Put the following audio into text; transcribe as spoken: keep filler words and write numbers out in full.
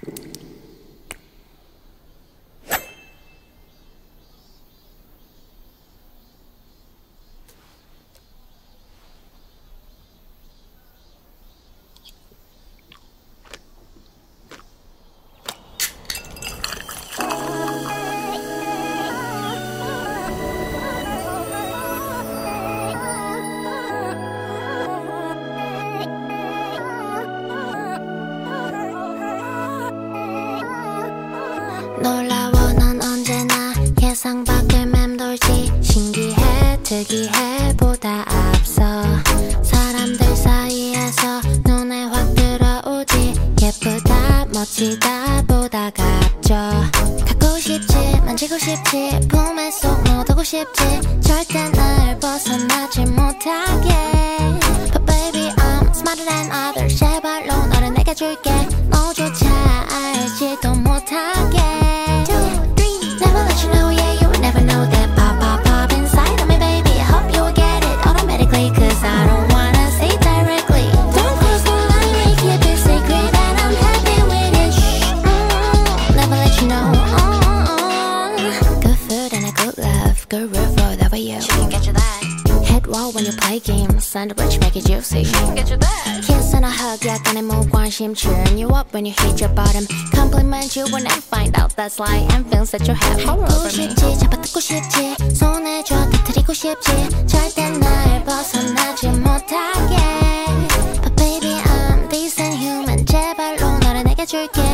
놀라워 넌 언제나 예상 밖을 맴돌지 신기해 특이해 보다 앞서 사람들 사이에서 눈에 확 들어오지 예쁘다 멋지다 보다 갑져 갖고 싶지 만지고 싶지 품에 쏙 넣어두고 싶지 절대 날 벗어나지 못하게 But baby I'm smarter than others 제발로 너를 내게 줄게 너조차 알지도 못하게 Good roof roll that way you She can get you that Head roll when you play games Sandwich make it juicy She can get you that Kiss and a hug 약간의 무관심 Cheering you up when you hit your bottom Compliment you when I find out that's lie And feels that you have power over me 싶지 잡아뜯고 싶지 손에 쥐어 터뜨리고 싶지 절대 날 벗어나지 못하게 But baby I'm decent human 제발로 너를 내게 줄게